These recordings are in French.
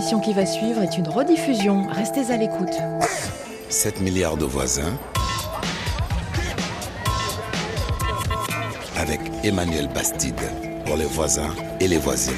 L'émission qui va suivre est une rediffusion. Restez à l'écoute. 7 milliards de voisins avec Emmanuel Bastide pour les voisins et les voisines.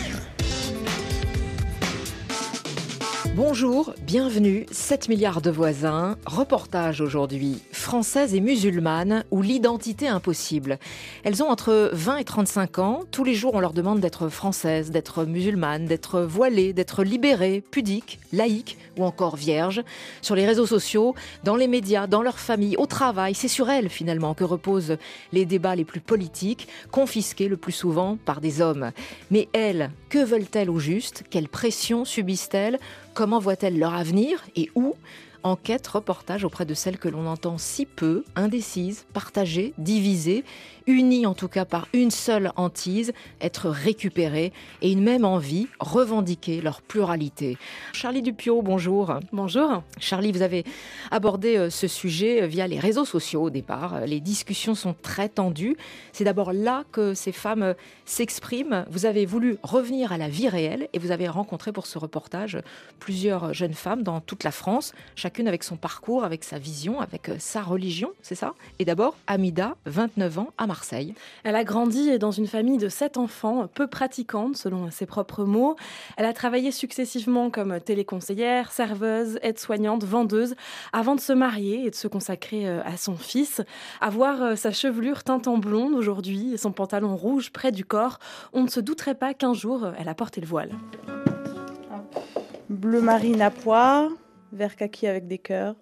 Bonjour, bienvenue, 7 milliards de voisins. Reportage aujourd'hui, françaises et musulmanes ou l'identité impossible. Elles ont entre 20 et 35 ans. Tous les jours, on leur demande d'être françaises, d'être musulmanes, d'être voilées, d'être libérées, pudiques, laïques ou encore vierges. Sur les réseaux sociaux, dans les médias, dans leur famille, au travail, c'est sur elles finalement que reposent les débats les plus politiques, confisqués le plus souvent par des hommes. Mais elles, que veulent-elles au juste ? Quelle pression subissent-elles ? Comment voient-elles leur avenir et où ? Enquête, reportage auprès de celles que l'on entend si peu, indécises, partagées, divisées, unies en tout cas par une seule hantise, être récupérées et une même envie, revendiquer leur pluralité. Charlie Dupiot, bonjour. Bonjour. Charlie, vous avez abordé ce sujet via les réseaux sociaux au départ. Les discussions sont très tendues. C'est d'abord là que ces femmes s'expriment. Vous avez voulu revenir à la vie réelle et vous avez rencontré pour ce reportage plusieurs jeunes femmes dans toute la France, chacune avec son parcours, avec sa vision, avec sa religion, c'est ça ? Et d'abord, Amida, 29 ans, à Marseille. Elle a grandi dans une famille de 7 enfants, peu pratiquante selon ses propres mots. Elle a travaillé successivement comme téléconseillère, serveuse, aide-soignante, vendeuse, avant de se marier et de se consacrer à son fils. À voir sa chevelure teinte en blonde aujourd'hui et son pantalon rouge près du corps, on ne se douterait pas qu'un jour, elle a porté le voile. Bleu marine à pois, vert kaki avec des cœurs,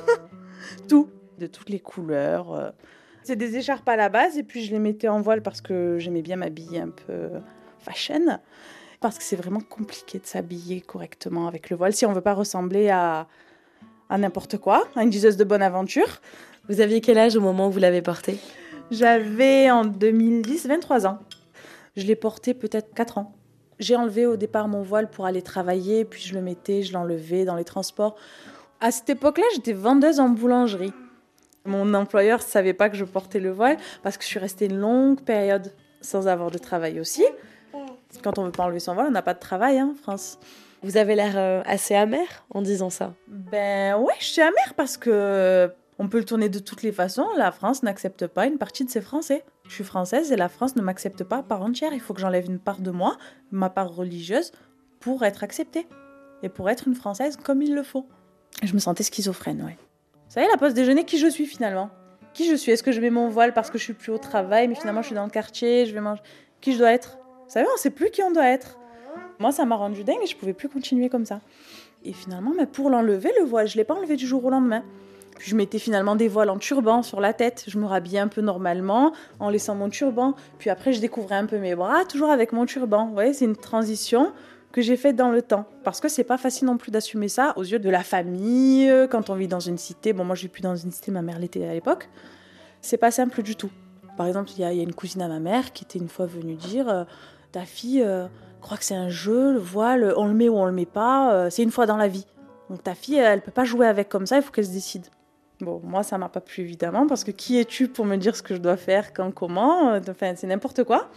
tout, de toutes les couleurs. C'est des écharpes à la base et puis je les mettais en voile parce que j'aimais bien m'habiller un peu fashion, parce que c'est vraiment compliqué de s'habiller correctement avec le voile si on veut pas ressembler à n'importe quoi, à une diseuse de bonne aventure. Vous aviez quel âge au moment où vous l'avez porté ? J'avais en 2010 23 ans. Je l'ai porté peut-être 4 ans. J'ai enlevé au départ mon voile pour aller travailler, puis je le mettais, je l'enlevais dans les transports. À cette époque-là, j'étais vendeuse en boulangerie. Mon employeur ne savait pas que je portais le voile parce que je suis restée une longue période sans avoir de travail aussi. Quand on ne veut pas enlever son voile, on n'a pas de travail en France. Vous avez l'air assez amère en disant ça. Ben ouais, je suis amère parce que on peut le tourner de toutes les façons. La France n'accepte pas une partie de ses Français. Je suis française et la France ne m'accepte pas à part entière. Il faut que j'enlève une part de moi, ma part religieuse, pour être acceptée. Et pour être une Française comme il le faut. Je me sentais schizophrène, ouais. Vous savez, la pause déjeuner, qui je suis finalement ? Qui je suis ? Est-ce que je mets mon voile parce que je suis plus au travail, mais finalement je suis dans le quartier, je vais manger ? Qui je dois être ? Vous savez, on ne sait plus qui on doit être. Moi, ça m'a rendue dingue et je ne pouvais plus continuer comme ça. Et finalement, pour l'enlever, le voile, je ne l'ai pas enlevé du jour au lendemain. Puis je mettais finalement des voiles en turban sur la tête. Je me rhabillais un peu normalement en laissant mon turban. Puis après, je découvrais un peu mes bras, toujours avec mon turban. Vous voyez, c'est une transition que j'ai faite dans le temps. Parce que c'est pas facile non plus d'assumer ça aux yeux de la famille, quand on vit dans une cité. Bon, moi, je vis plus dans une cité, ma mère l'était à l'époque. C'est pas simple du tout. Par exemple, il y a une cousine à ma mère qui était une fois venue dire ta fille croit que c'est un jeu, le voile, on le met ou on le met pas, c'est une fois dans la vie. Donc ta fille, elle peut pas jouer avec comme ça, il faut qu'elle se décide. Bon, moi, ça m'a pas plu évidemment, parce que qui es-tu pour me dire ce que je dois faire, quand, comment ? Enfin, c'est n'importe quoi.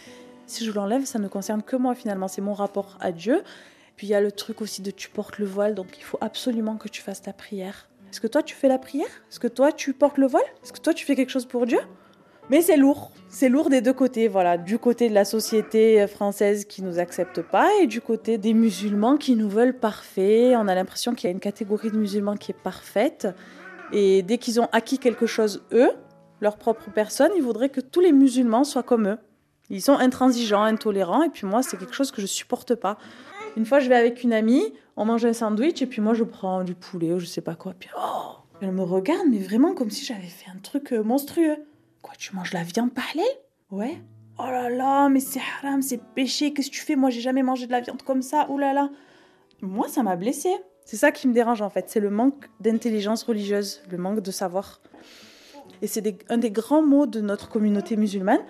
Si je l'enlève, ça ne concerne que moi finalement, c'est mon rapport à Dieu. Puis il y a le truc aussi de tu portes le voile, donc il faut absolument que tu fasses ta prière. Est-ce que toi tu fais la prière ? Est-ce que toi tu portes le voile ? Est-ce que toi tu fais quelque chose pour Dieu ? Mais c'est lourd des deux côtés, voilà, du côté de la société française qui nous accepte pas et du côté des musulmans qui nous veulent parfaits. On a l'impression qu'il y a une catégorie de musulmans qui est parfaite et dès qu'ils ont acquis quelque chose, eux, leur propre personne, ils voudraient que tous les musulmans soient comme eux. Ils sont intransigeants, intolérants, et puis moi, c'est quelque chose que je supporte pas. Une fois, je vais avec une amie, on mange un sandwich, et puis moi, je prends du poulet ou je sais pas quoi. Puis, elle me regarde, mais vraiment comme si j'avais fait un truc monstrueux. Quoi, tu manges la viande halal ? Ouais. Oh là là, mais c'est haram, c'est péché, qu'est-ce que tu fais ? Moi, j'ai jamais mangé de la viande comme ça, oh là là. Moi, ça m'a blessée. C'est ça qui me dérange, en fait. C'est le manque d'intelligence religieuse, le manque de savoir. Et c'est un des grands maux de notre communauté musulmane.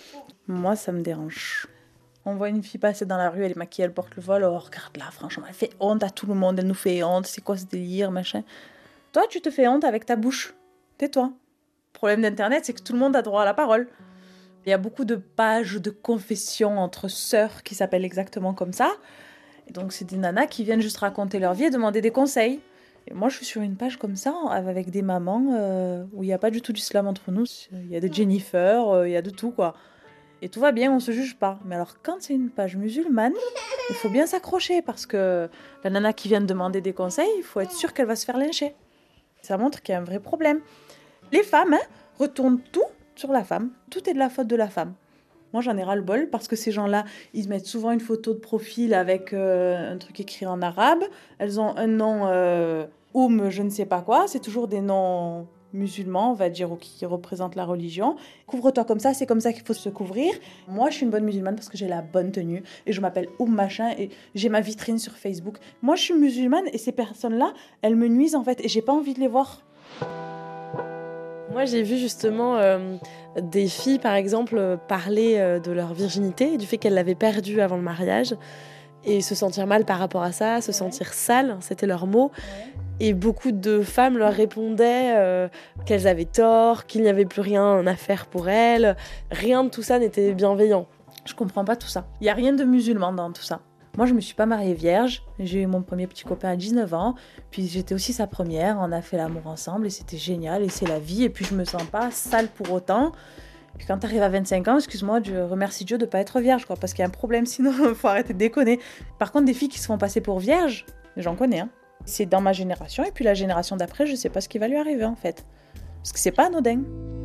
Moi, ça me dérange. On voit une fille passer dans la rue, elle est maquillée, elle porte le voile. Oh, regarde-la, franchement, elle fait honte à tout le monde. Elle nous fait honte. C'est quoi ce délire, machin ? Toi, tu te fais honte avec ta bouche. Tais-toi. Le problème d'Internet, c'est que tout le monde a droit à la parole. Il y a beaucoup de pages de confession entre sœurs qui s'appellent exactement comme ça. Et donc c'est des nanas qui viennent juste raconter leur vie et demander des conseils. Et moi je suis sur une page comme ça avec des mamans où il n'y a pas du tout d'islam entre nous. Il y a de Jennifer, il y a de tout quoi. Et tout va bien, on se juge pas. Mais alors quand c'est une page musulmane, il faut bien s'accrocher parce que la nana qui vient de demander des conseils, il faut être sûr qu'elle va se faire lyncher. Ça montre qu'il y a un vrai problème. Les femmes retournent tout sur la femme. Tout est de la faute de la femme. Moi, j'en ai ras-le-bol parce que ces gens-là, ils mettent souvent une photo de profil avec un truc écrit en arabe. Elles ont un nom je ne sais pas quoi. C'est toujours des noms musulmans, on va dire, ou qui représentent la religion. Couvre-toi comme ça, c'est comme ça qu'il faut se couvrir. Moi, je suis une bonne musulmane parce que j'ai la bonne tenue et je m'appelle machin et j'ai ma vitrine sur Facebook. Moi, je suis musulmane et ces personnes-là, elles me nuisent en fait et j'ai pas envie de les voir. Moi, j'ai vu justement des filles, par exemple, parler de leur virginité, du fait qu'elles l'avaient perdue avant le mariage, et se sentir mal par rapport à ça, se sentir sales, c'était leur mot. Et beaucoup de femmes leur répondaient qu'elles avaient tort, qu'il n'y avait plus rien à faire pour elles. Rien de tout ça n'était bienveillant. Je comprends pas tout ça. Il y a rien de musulman dans tout ça. Moi, je me suis pas mariée vierge. J'ai eu mon premier petit copain à 19 ans. Puis j'étais aussi sa première. On a fait l'amour ensemble et c'était génial. Et c'est la vie. Et puis je me sens pas sale pour autant. Puis quand t'arrives à 25 ans, excuse-moi, je remercie Dieu de pas être vierge, quoi. Parce qu'il y a un problème, sinon il faut arrêter de déconner. Par contre, des filles qui se font passer pour vierges, j'en connais, hein. C'est dans ma génération. Et puis la génération d'après, je sais pas ce qui va lui arriver, en fait. Parce que c'est pas anodin.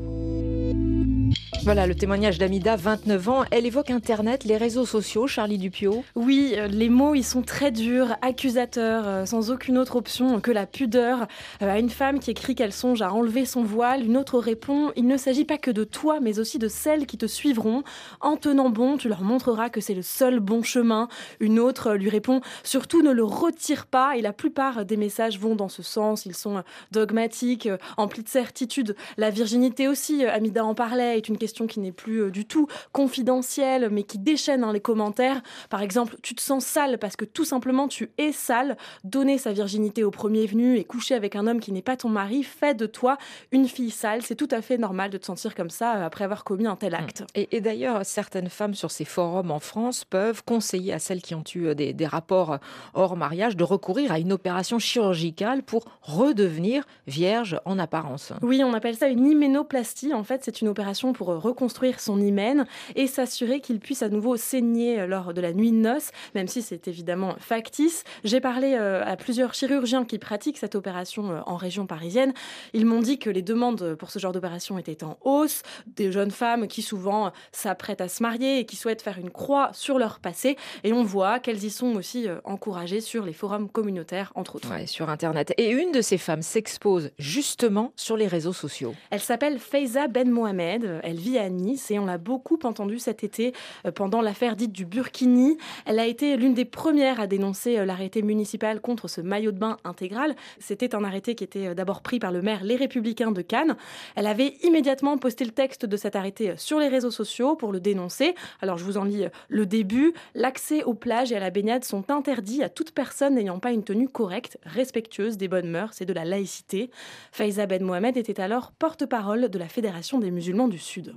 Voilà le témoignage d'Amida, 29 ans. Elle évoque Internet, les réseaux sociaux, Charlie Dupiot. Oui, les mots, ils sont très durs, accusateurs, sans aucune autre option que la pudeur. À une femme qui écrit qu'elle songe à enlever son voile, une autre répond « Il ne s'agit pas que de toi, mais aussi de celles qui te suivront. En tenant bon, tu leur montreras que c'est le seul bon chemin. » Une autre lui répond « Surtout ne le retire pas. » Et la plupart des messages vont dans ce sens. Ils sont dogmatiques, emplis de certitude. La virginité aussi, Amida en parlait, est une question qui n'est plus du tout confidentielle, mais qui déchaîne dans les commentaires. Par exemple, tu te sens sale parce que tout simplement tu es sale. Donner sa virginité au premier venu et coucher avec un homme qui n'est pas ton mari fait de toi une fille sale. C'est tout à fait normal de te sentir comme ça après avoir commis un tel acte. Et d'ailleurs, certaines femmes sur ces forums en France peuvent conseiller à celles qui ont eu des rapports hors mariage de recourir à une opération chirurgicale pour redevenir vierge en apparence. Oui, on appelle ça une hyménoplastie. En fait, c'est une opération pour reconstruire son hymen et s'assurer qu'il puisse à nouveau saigner lors de la nuit de noces, même si c'est évidemment factice. J'ai parlé à plusieurs chirurgiens qui pratiquent cette opération en région parisienne. Ils m'ont dit que les demandes pour ce genre d'opération étaient en hausse. Des jeunes femmes qui souvent s'apprêtent à se marier et qui souhaitent faire une croix sur leur passé. Et on voit qu'elles y sont aussi encouragées sur les forums communautaires, entre autres. Ouais, sur Internet. Et une de ces femmes s'expose justement sur les réseaux sociaux. Elle s'appelle Faiza Ben Mohamed. Elle vit à Nice et on l'a beaucoup entendue cet été pendant l'affaire dite du Burkini. Elle a été l'une des premières à dénoncer l'arrêté municipal contre ce maillot de bain intégral. C'était un arrêté qui était d'abord pris par le maire Les Républicains de Cannes. Elle avait immédiatement posté le texte de cet arrêté sur les réseaux sociaux pour le dénoncer. Alors je vous en lis le début. L'accès aux plages et à la baignade sont interdits à toute personne n'ayant pas une tenue correcte, respectueuse des bonnes mœurs et de la laïcité. Faiza Ben Mohamed était alors porte-parole de la Fédération des musulmans du Sud.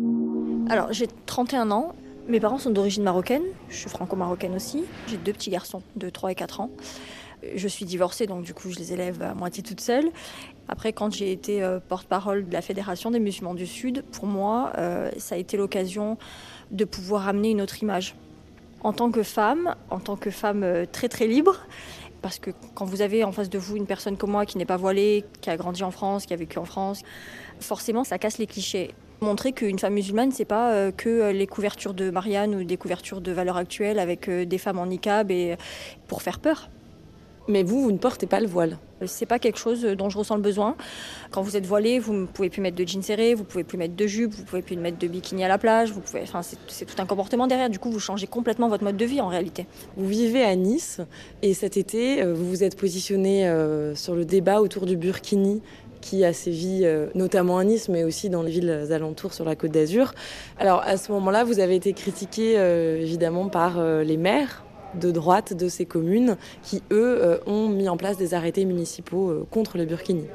Alors, j'ai 31 ans. Mes parents sont d'origine marocaine. Je suis franco-marocaine aussi. J'ai 2 petits garçons de 3 et 4 ans. Je suis divorcée, donc du coup, je les élève à moitié toute seule. Après, quand j'ai été porte-parole de la Fédération des musulmans du Sud, pour moi, ça a été l'occasion de pouvoir amener une autre image. En tant que femme très très libre, parce que quand vous avez en face de vous une personne comme moi qui n'est pas voilée, qui a grandi en France, qui a vécu en France, forcément, ça casse les clichés. Montrer qu'une femme musulmane, c'est pas que les couvertures de Marianne ou des couvertures de Valeurs Actuelles avec des femmes en niqab et pour faire peur. Mais vous ne portez pas le voile. C'est pas quelque chose dont je ressens le besoin. Quand vous êtes voilée, vous ne pouvez plus mettre de jeans serrés, vous pouvez plus mettre de jupe, vous pouvez plus mettre de bikini à la plage. C'est tout un comportement derrière. Du coup, vous changez complètement votre mode de vie en réalité. Vous vivez à Nice et cet été, vous vous êtes positionné sur le débat autour du burkini qui a sévi notamment à Nice, mais aussi dans les villes alentours sur la Côte d'Azur. Alors à ce moment-là, vous avez été critiqué évidemment par les maires de droite de ces communes qui, eux, ont mis en place des arrêtés municipaux contre le burkini.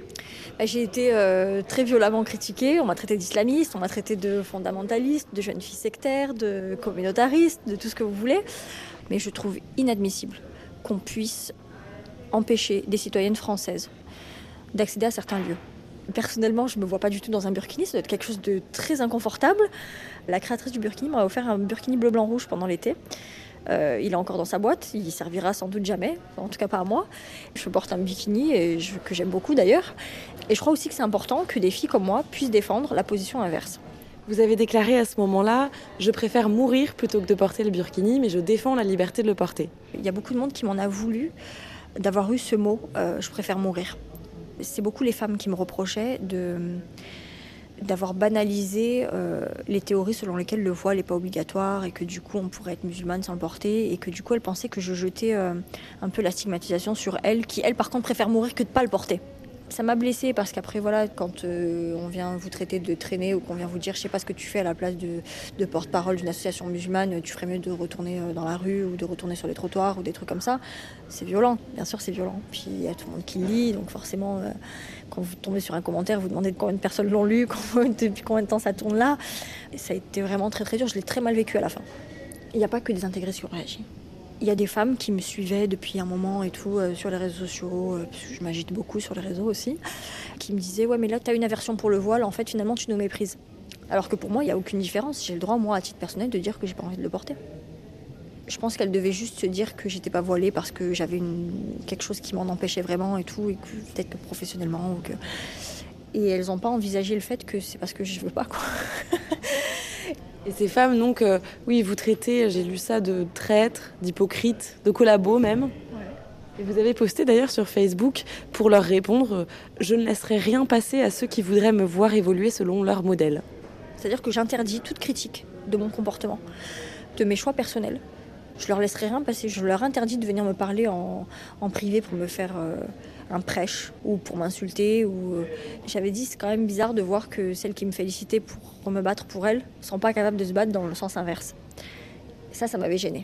J'ai été très violemment critiquée. On m'a traité d'islamiste, on m'a traité de fondamentaliste, de jeune fille sectaire, de communautariste, de tout ce que vous voulez. Mais je trouve inadmissible qu'on puisse empêcher des citoyennes françaises d'accéder à certains lieux. Personnellement, je ne me vois pas du tout dans un burkini, ça doit être quelque chose de très inconfortable. La créatrice du burkini m'a offert un burkini bleu, blanc, rouge pendant l'été. Il est encore dans sa boîte, il servira sans doute jamais, en tout cas pas à moi. Je porte un bikini que j'aime beaucoup d'ailleurs. Et je crois aussi que c'est important que des filles comme moi puissent défendre la position inverse. Vous avez déclaré à ce moment-là « Je préfère mourir plutôt que de porter le burkini, mais je défends la liberté de le porter ». Il y a beaucoup de monde qui m'en a voulu d'avoir eu ce mot « Je préfère mourir ». C'est beaucoup les femmes qui me reprochaient d'avoir banalisé les théories selon lesquelles le voile n'est pas obligatoire et que du coup on pourrait être musulmane sans le porter et que du coup elles pensaient que je jetais un peu la stigmatisation sur elles qui elles par contre préfèrent mourir que de ne pas le porter. Ça m'a blessée parce qu'après voilà, quand on vient vous traiter de traîner ou qu'on vient vous dire je sais pas ce que tu fais à la place de porte-parole d'une association musulmane, tu ferais mieux de retourner dans la rue ou de retourner sur les trottoirs ou des trucs comme ça, c'est violent, bien sûr c'est violent. Puis il y a tout le monde qui lit, donc forcément quand vous tombez sur un commentaire, vous demandez combien de personnes l'ont lu, depuis combien de temps ça tourne là. Et ça a été vraiment très très dur, je l'ai très mal vécu à la fin. Il n'y a pas que des intégrés qui ont réagi. Il y a des femmes qui me suivaient depuis un moment et tout sur les réseaux sociaux, parce que je m'agite beaucoup sur les réseaux aussi, qui me disaient « Ouais, mais là, tu as une aversion pour le voile, en fait, finalement, tu nous méprises. » Alors que pour moi, il n'y a aucune différence. J'ai le droit, moi, à titre personnel, de dire que j'ai pas envie de le porter. Je pense qu'elle devait juste se dire que j'étais pas voilée parce que j'avais quelque chose qui m'en empêchait vraiment et tout, et que peut-être que professionnellement ou que... Et elles n'ont pas envisagé le fait que c'est parce que je veux pas, quoi. Et ces femmes, donc, oui, vous traitez, j'ai lu ça, de traîtres, d'hypocrites, de collabos même. Ouais. Et vous avez posté d'ailleurs sur Facebook pour leur répondre « Je ne laisserai rien passer à ceux qui voudraient me voir évoluer selon leur modèle ». C'est-à-dire que j'interdis toute critique de mon comportement, de mes choix personnels. Je leur laisserai rien passer, je leur interdis de venir me parler en privé pour me faire un prêche ou pour m'insulter. J'avais dit c'est quand même bizarre de voir que celles qui me félicitaient pour me battre pour elles ne sont pas capables de se battre dans le sens inverse. Ça m'avait gênée.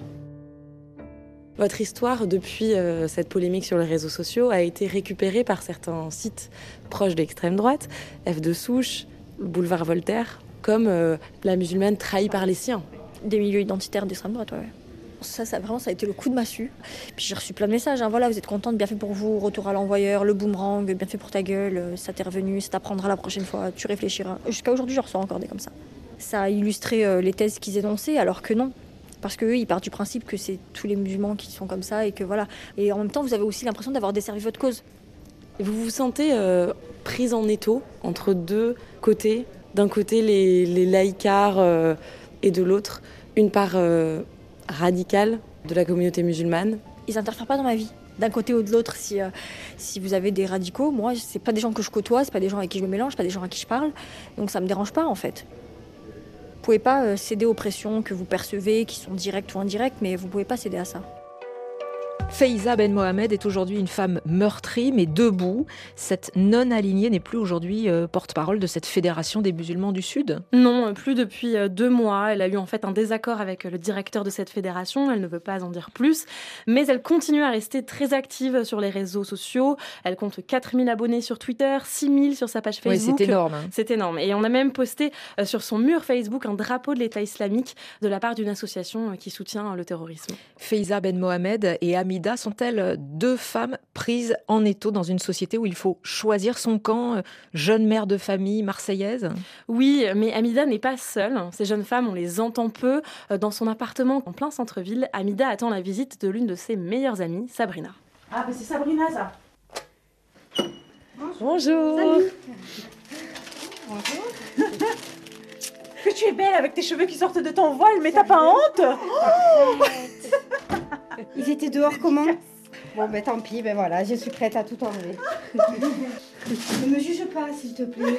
Votre histoire, depuis cette polémique sur les réseaux sociaux, a été récupérée par certains sites proches d'extrême droite, F de Souche, Boulevard Voltaire, comme la musulmane trahie par les siens. Des milieux identitaires d'extrême droite, ouais. Ça a été le coup de massue. Puis j'ai reçu plein de messages. Voilà, vous êtes contente, bien fait pour vous, retour à l'envoyeur, le boomerang, bien fait pour ta gueule, ça t'est revenu, ça t'apprendra la prochaine fois, tu réfléchiras. Jusqu'à aujourd'hui, je reçois encore des comme ça. Ça a illustré les thèses qu'ils énonçaient, alors que non. Parce qu'eux, ils partent du principe que c'est tous les musulmans qui sont comme ça et que voilà. Et en même temps, vous avez aussi l'impression d'avoir desservi votre cause. Et vous vous sentez prise en étau entre deux côtés. D'un côté, les laïcards et de l'autre, une part radicale de la communauté musulmane. Ils n'interfèrent pas dans ma vie. D'un côté ou de l'autre, si vous avez des radicaux, moi, c'est pas des gens que je côtoie, c'est pas des gens avec qui je me mélange, c'est pas des gens à qui je parle. Donc ça me dérange pas, en fait. Vous pouvez pas céder aux pressions que vous percevez, qui sont directes ou indirectes, mais vous pouvez pas céder à ça. Faiza Ben Mohamed est aujourd'hui une femme meurtrie, mais debout. Cette non-alignée n'est plus aujourd'hui porte-parole de cette fédération des musulmans du Sud ? Non, plus depuis 2 mois. Elle a eu en fait un désaccord avec le directeur de cette fédération. Elle ne veut pas en dire plus. Mais elle continue à rester très active sur les réseaux sociaux. Elle compte 4000 abonnés sur Twitter, 6000 sur sa page Facebook. Oui, c'est énorme. C'est énorme. Et on a même posté sur son mur Facebook un drapeau de l'État islamique de la part d'une association qui soutient le terrorisme. Faiza Ben Mohamed et Hamida sont-elles 2 femmes prises en étau dans une société où il faut choisir son camp, jeune mère de famille marseillaise ? Oui, mais Hamida n'est pas seule. Ces jeunes femmes, on les entend peu. Dans son appartement en plein centre-ville, Hamida attend la visite de l'une de ses meilleures amies, Sabrina. Ah, mais c'est Sabrina, ça. Bonjour. Salut. Bonjour. Que tu es belle avec tes cheveux qui sortent de ton voile, mais t'as pas honte ? Ils étaient dehors comment ? Bon, ben tant pis, ben voilà, je suis prête à tout enlever. Ne me juge pas, s'il te plaît.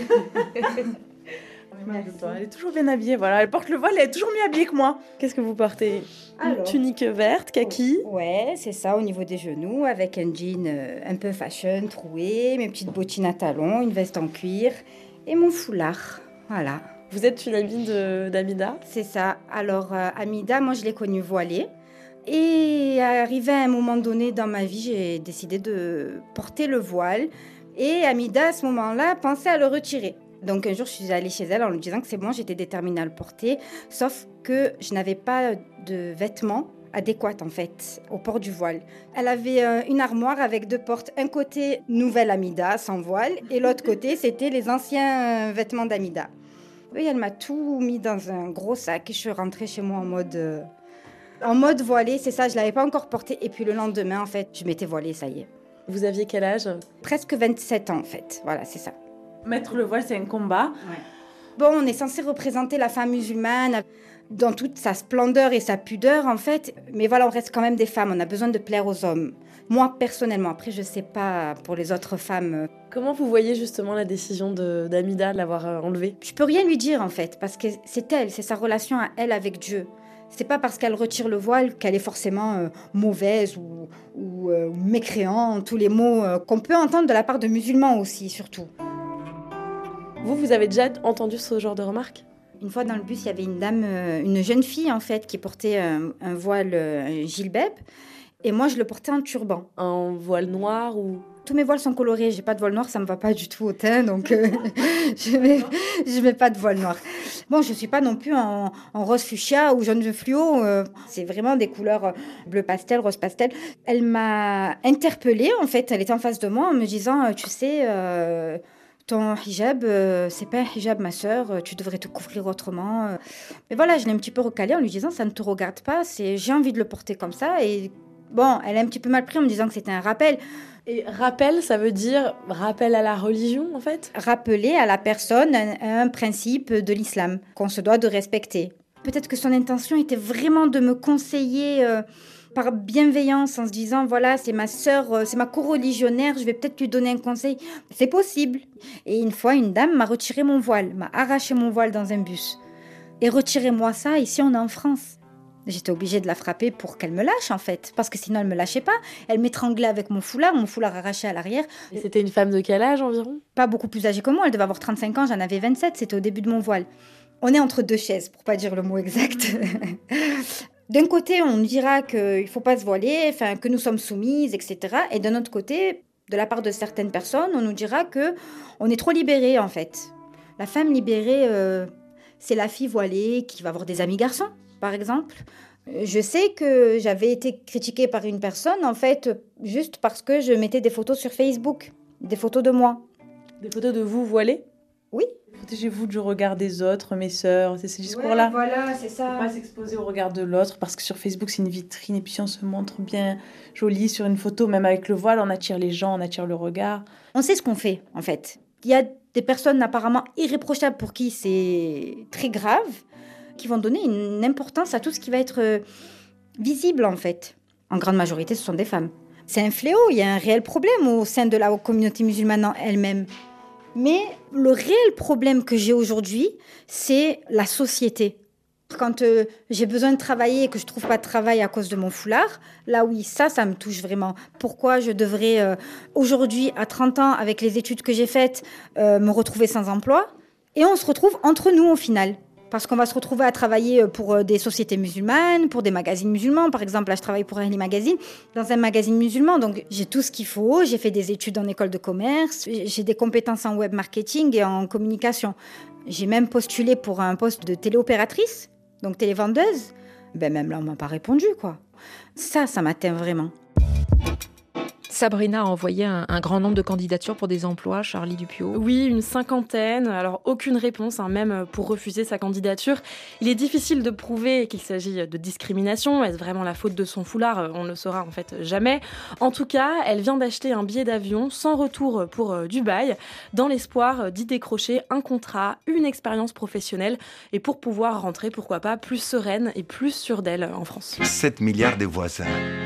Elle est toujours bien habillée, voilà. Elle porte le voile, elle est toujours mieux habillée que moi. Qu'est-ce que vous portez ? Alors, une tunique verte, kaki ? Ouais, c'est ça, au niveau des genoux, avec un jean un peu fashion, troué, mes petites bottines à talons, une veste en cuir et mon foulard. Voilà. Vous êtes une amie d'Hamida ? C'est ça. Alors, Hamida, moi, je l'ai connue voilée. Et arrivé à un moment donné dans ma vie, j'ai décidé de porter le voile. Et Hamida, à ce moment-là, pensait à le retirer. Donc un jour, je suis allée chez elle en lui disant que c'est bon, j'étais déterminée à le porter. Sauf que je n'avais pas de vêtements adéquate en fait au port du voile. Elle avait une armoire avec 2 portes. Un côté, nouvelle Hamida, sans voile, et l'autre côté, c'était les anciens vêtements d'Hamida. Oui, elle m'a tout mis dans un gros sac et je suis rentrée chez moi en mode voilée, c'est ça, je ne l'avais pas encore porté. Et puis le lendemain, en fait, je m'étais voilée, ça y est. Vous aviez quel âge ? Presque 27 ans en fait, voilà, c'est ça. Mettre le voile, c'est un combat. Ouais. Bon, on est censé représenter la femme musulmane dans toute sa splendeur et sa pudeur, en fait. Mais voilà, on reste quand même des femmes. On a besoin de plaire aux hommes. Moi, personnellement. Après, je ne sais pas pour les autres femmes. Comment vous voyez justement la décision d'Hamida de l'avoir enlevée ? Je peux rien lui dire, en fait, parce que c'est elle, c'est sa relation à elle avec Dieu. C'est pas parce qu'elle retire le voile qu'elle est forcément mauvaise ou mécréante, tous les mots qu'on peut entendre de la part de musulmans aussi, surtout. Vous avez déjà entendu ce genre de remarques ? Une fois dans le bus, il y avait une dame, une jeune fille en fait, qui portait un voile, un gilbeb, et moi je le portais en turban. Un voile noir ou... Tous mes voiles sont colorés, j'ai pas de voile noir, ça me va pas du tout au teint, donc je mets pas de voile noir. Bon, je suis pas non plus en rose fuchsia ou jaune fluo, c'est vraiment des couleurs bleu pastel, rose pastel. Elle m'a interpellée en fait, elle était en face de moi en me disant, tu sais... ton hijab, c'est pas un hijab, ma sœur, tu devrais te couvrir autrement. Mais voilà, je l'ai un petit peu recalée en lui disant, ça ne te regarde pas, j'ai envie de le porter comme ça. Et bon, elle a un petit peu mal pris en me disant que c'était un rappel. Et rappel, ça veut dire rappel à la religion, en fait ? Rappeler à la personne un principe de l'islam qu'on se doit de respecter. Peut-être que son intention était vraiment de me conseiller... par bienveillance, en se disant, voilà, c'est ma sœur, c'est ma co-religionnaire, je vais peut-être lui donner un conseil. C'est possible. Et une fois, une dame m'a retiré mon voile, m'a arraché mon voile dans un bus. Et retirez-moi ça, ici on est en France. J'étais obligée de la frapper pour qu'elle me lâche, en fait, parce que sinon elle me lâchait pas. Elle m'étranglait avec mon foulard arraché à l'arrière. Et c'était une femme de quel âge environ ? Pas beaucoup plus âgée que moi, elle devait avoir 35 ans, j'en avais 27, c'était au début de mon voile. On est entre 2 chaises, pour pas dire le mot exact. D'un côté, on dira qu'il ne faut pas se voiler, que nous sommes soumises, etc. Et d'un autre côté, de la part de certaines personnes, on nous dira qu'on est trop libérés, en fait. La femme libérée, c'est la fille voilée qui va avoir des amis garçons, par exemple. Je sais que j'avais été critiquée par une personne, en fait, juste parce que je mettais des photos sur Facebook, des photos de moi. Des photos de vous voilées ? Oui. Protégez-vous du regard des autres, mes sœurs, c'est ce discours-là. Ouais, voilà, c'est ça. Faut pas s'exposer au regard de l'autre, parce que sur Facebook, c'est une vitrine, et puis si on se montre bien jolie sur une photo, même avec le voile, on attire les gens, on attire le regard. On sait ce qu'on fait, en fait. Il y a des personnes apparemment irréprochables pour qui c'est très grave, qui vont donner une importance à tout ce qui va être visible, en fait. En grande majorité, ce sont des femmes. C'est un fléau, il y a un réel problème au sein de la communauté musulmane elle-même. Mais le réel problème que j'ai aujourd'hui, c'est la société. Quand j'ai besoin de travailler et que je ne trouve pas de travail à cause de mon foulard, là oui, ça me touche vraiment. Pourquoi je devrais aujourd'hui, à 30 ans, avec les études que j'ai faites, me retrouver sans emploi ? Et on se retrouve entre nous au final. Parce qu'on va se retrouver à travailler pour des sociétés musulmanes, pour des magazines musulmans. Par exemple, là, je travaille pour Ahli Magazine, dans un magazine musulman. Donc, j'ai tout ce qu'il faut. J'ai fait des études en école de commerce. J'ai des compétences en web marketing et en communication. J'ai même postulé pour un poste de téléopératrice, donc télévendeuse. Même là, on m'a pas répondu, quoi. Ça m'atteint vraiment. Sabrina a envoyé un grand nombre de candidatures pour des emplois, Charlie Dupiot. Oui, une 50aine. Alors, aucune réponse, même pour refuser sa candidature. Il est difficile de prouver qu'il s'agit de discrimination. Est-ce vraiment la faute de son foulard ? On ne le saura en fait jamais. En tout cas, elle vient d'acheter un billet d'avion sans retour pour Dubaï, dans l'espoir d'y décrocher un contrat, une expérience professionnelle, et pour pouvoir rentrer, pourquoi pas, plus sereine et plus sûre d'elle en France. 7 milliards de voisins.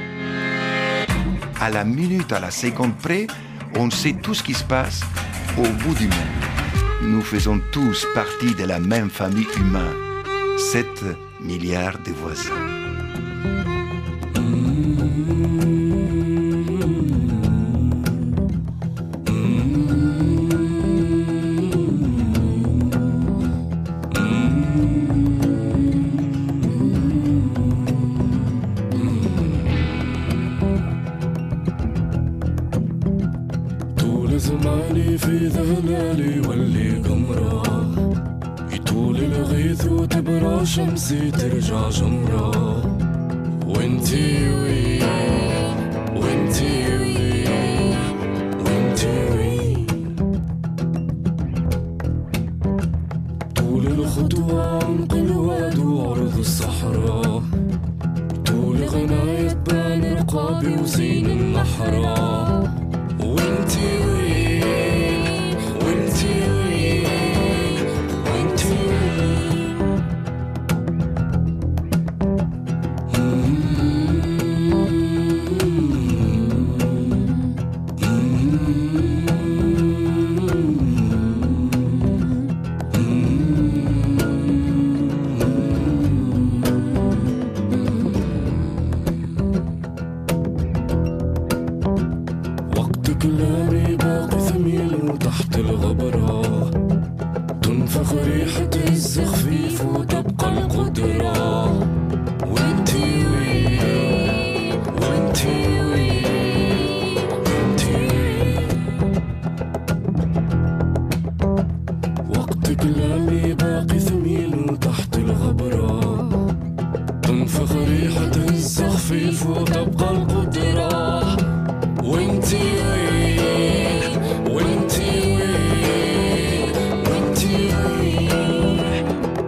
À la minute, à la seconde près, on sait tout ce qui se passe au bout du monde. Nous faisons tous partie de la même famille humaine. 7 milliards de voisins. زماني في ذهنالي يولي قمرة يطول الغيث وتبرى شمسي ترجع جمرة وين وانتي وين وانتي وين وانتي وين طول الخطوة عمق الواد وعرض الصحراء طول غناية بان رقابي وزين النحرة وانتي وين وانتي وين وانتي وين كلامي باقي ثمين وتحت الغبرة تنفخ ريحة عز خفيف وتبقى القدرة وانتي وين وانتي وين وانتي وين وقت كلامي باقي ثمين وتحت الغبرة تنفخ ريحة عز خفيف وتبقى القدرة وانتي وين وانتي وين وانتي وين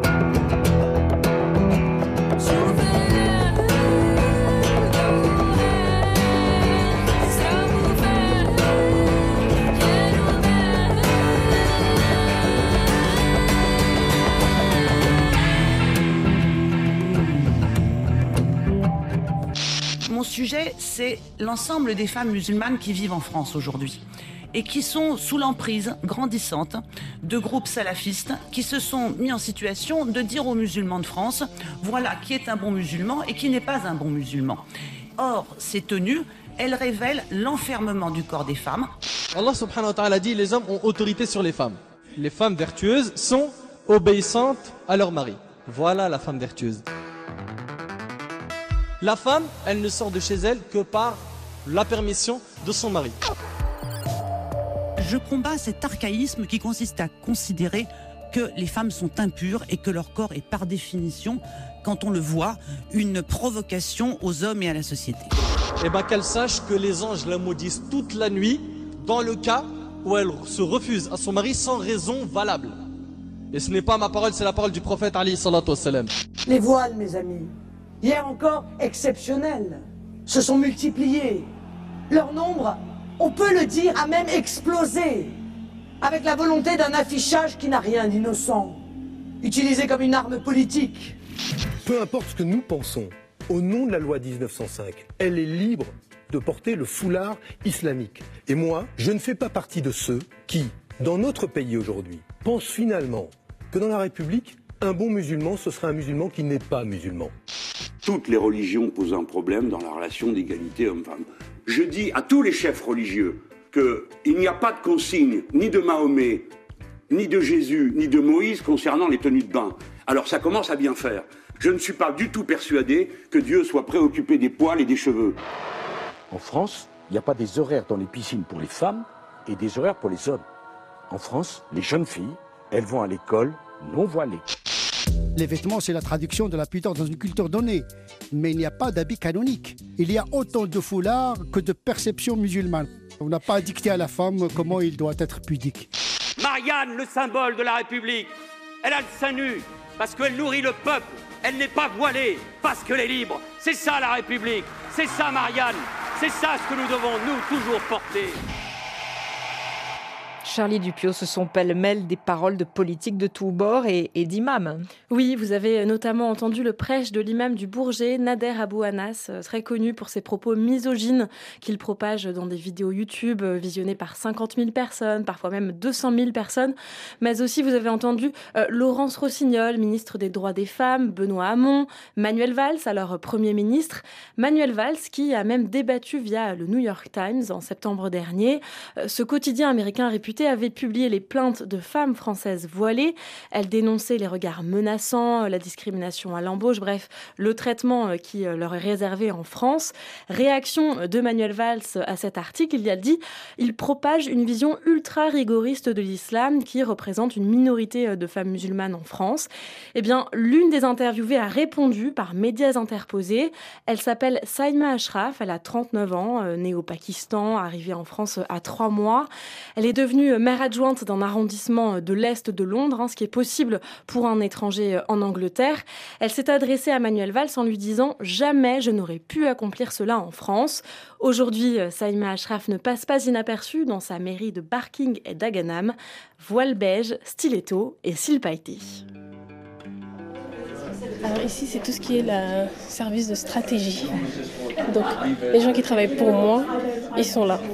Mon sujet, c'est l'ensemble des femmes musulmanes qui vivent en France aujourd'hui et qui sont sous l'emprise grandissante de groupes salafistes qui se sont mis en situation de dire aux musulmans de France, voilà qui est un bon musulman et qui n'est pas un bon musulman. Or, ces tenues, elles révèlent l'enfermement du corps des femmes. Allah subhanahu wa ta'ala dit les hommes ont autorité sur les femmes. Les femmes vertueuses sont obéissantes à leur mari. Voilà la femme vertueuse. La femme, elle ne sort de chez elle que par la permission de son mari. Je combats cet archaïsme qui consiste à considérer que les femmes sont impures et que leur corps est par définition, quand on le voit, une provocation aux hommes et à la société. Eh bien qu'elle sache que les anges la maudissent toute la nuit dans le cas où elle se refuse à son mari sans raison valable. Et ce n'est pas ma parole, c'est la parole du prophète alayhi salatu wassalam. Les voiles, mes amis, hier encore exceptionnels, se sont multipliés. Leur nombre, on peut le dire, a même explosé, avec la volonté d'un affichage qui n'a rien d'innocent, utilisé comme une arme politique. Peu importe ce que nous pensons, au nom de la loi 1905, elle est libre de porter le foulard islamique. Et moi, je ne fais pas partie de ceux qui, dans notre pays aujourd'hui, pensent finalement que dans la République, un bon musulman, ce serait un musulman qui n'est pas musulman. Toutes les religions posent un problème dans la relation d'égalité homme-femme. Je dis à tous les chefs religieux qu'il n'y a pas de consigne ni de Mahomet, ni de Jésus, ni de Moïse concernant les tenues de bain. Alors ça commence à bien faire. Je ne suis pas du tout persuadé que Dieu soit préoccupé des poils et des cheveux. En France, il n'y a pas des horaires dans les piscines pour les femmes et des horaires pour les hommes. En France, les jeunes filles, elles vont à l'école non voilées. Les vêtements, c'est la traduction de la pudeur dans une culture donnée. Mais il n'y a pas d'habit canonique. Il y a autant de foulards que de perceptions musulmanes. On n'a pas dicté à la femme comment il doit être pudique. Marianne, le symbole de la République, elle a le sein nu parce qu'elle nourrit le peuple. Elle n'est pas voilée parce qu'elle est libre. C'est ça la République. C'est ça Marianne. C'est ça ce que nous devons, nous, toujours porter. Charlie Dupieux, ce sont pêle-mêle des paroles de politiques de tous bords et d'imams. Oui, vous avez notamment entendu le prêche de l'imam du Bourget, Nader Abou Anas, très connu pour ses propos misogynes qu'il propage dans des vidéos YouTube visionnées par 50 000 personnes, parfois même 200 000 personnes. Mais aussi, vous avez entendu Laurence Rossignol, ministre des Droits des Femmes, Benoît Hamon, Manuel Valls, alors Premier ministre. Manuel Valls qui a même débattu via le New York Times en septembre dernier. Ce quotidien américain réputé l'identité avait publié les plaintes de femmes françaises voilées. Elle dénonçait les regards menaçants, la discrimination à l'embauche, bref, le traitement qui leur est réservé en France. Réaction de Manuel Valls à cet article, il y a dit « Il propage une vision ultra rigoriste de l'islam qui représente une minorité de femmes musulmanes en France. » Eh bien, l'une des interviewées a répondu par médias interposés. Elle s'appelle Saïma Ashraf, elle a 39 ans, née au Pakistan, arrivée en France à 3 mois. Elle est devenue maire adjointe d'un arrondissement de l'Est de Londres, ce qui est possible pour un étranger en Angleterre. Elle s'est adressée à Manuel Valls en lui disant « Jamais je n'aurais pu accomplir cela en France ». Aujourd'hui, Saïma Ashraf ne passe pas inaperçue dans sa mairie de Barking et Dagenham. Voile beige, stiletto et cils pailletés. Alors ici, c'est tout ce qui est le service de stratégie. Donc, les gens qui travaillent pour moi, ils sont là.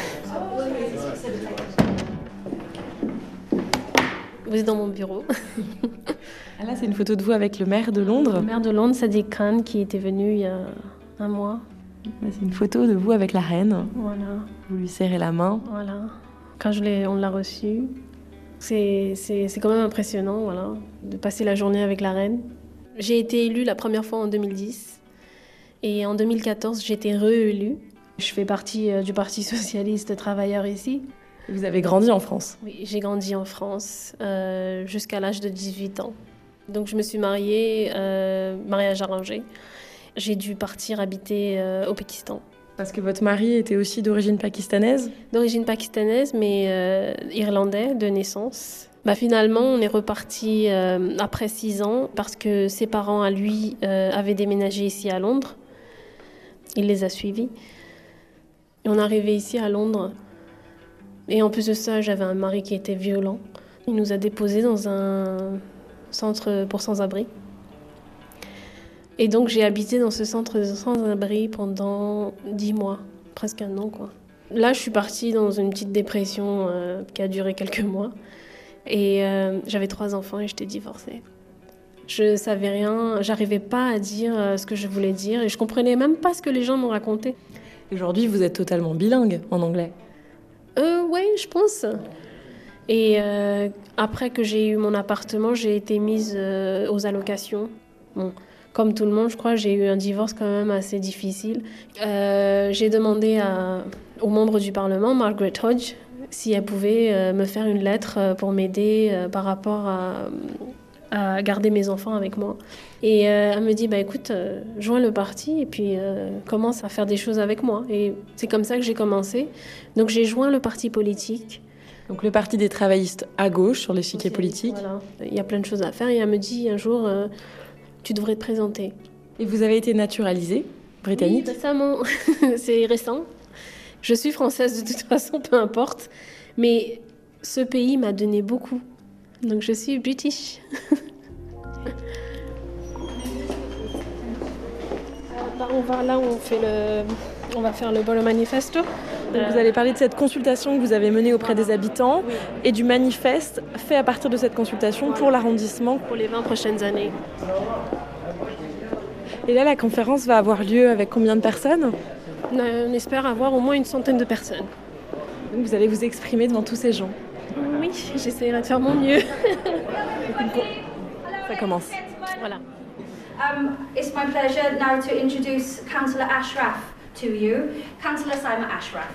Vous êtes dans mon bureau. Là, c'est une photo de vous avec le maire de Londres. Le maire de Londres, Sadiq Khan, qui était venu il y a un mois. C'est une photo de vous avec la reine. Voilà. Vous lui serrez la main. Voilà. Quand on l'a reçu, c'est quand même impressionnant, voilà, de passer la journée avec la reine. J'ai été élue la première fois en 2010 et en 2014, j'ai été réélue. Je fais partie du Parti socialiste travailleur ici. Vous avez grandi en France? Oui, j'ai grandi en France jusqu'à l'âge de 18 ans. Donc je me suis mariée, mariage arrangé. J'ai dû partir habiter au Pakistan. Parce que votre mari était aussi d'origine pakistanaise? D'origine pakistanaise, mais irlandais de naissance. Finalement, on est reparti après 6 ans parce que ses parents, à lui, avaient déménagé ici à Londres. Il les a suivis. Et on est arrivé ici à Londres. Et en plus de ça, j'avais un mari qui était violent. Il nous a déposés dans un centre pour sans-abri. Et donc, j'ai habité dans ce centre de sans-abri pendant 10 mois, presque 1 an, quoi. Là, je suis partie dans une petite dépression qui a duré quelques mois. Et j'avais 3 enfants et j'étais divorcée. Je savais rien, j'arrivais pas à dire ce que je voulais dire et je comprenais même pas ce que les gens m'ont raconté. Aujourd'hui, vous êtes totalement bilingue en anglais? Oui, je pense. Et après que j'ai eu mon appartement, j'ai été mise aux allocations. Bon, comme tout le monde, je crois, j'ai eu un divorce quand même assez difficile. J'ai demandé aux membres du Parlement, Margaret Hodge, si elle pouvait me faire une lettre pour m'aider par rapport à garder mes enfants avec moi. Et elle me dit, écoute, joins le parti et puis commence à faire des choses avec moi. Et c'est comme ça que j'ai commencé. Donc j'ai joint le parti politique. Donc le parti des travaillistes à gauche sur l'échiquier politique. Voilà, il y a plein de choses à faire. Et elle me dit un jour, tu devrais te présenter. Et vous avez été naturalisée britannique? Oui, récemment. C'est récent. Je suis française de toute façon, peu importe. Mais ce pays m'a donné beaucoup. Donc je suis British. On va faire le Borough Manifesto. Donc vous allez parler de cette consultation que vous avez menée auprès des habitants et du manifeste fait à partir de cette consultation pour l'arrondissement. Pour les 20 prochaines années. Et là, la conférence va avoir lieu avec combien de personnes? On espère avoir au moins une centaine de personnes. Donc vous allez vous exprimer devant tous ces gens? Oui, j'essaierai de faire mon mieux. Ça commence. Voilà. It's my pleasure now to introduce Councillor Ashraf to you. Councillor Saïma Ashraf.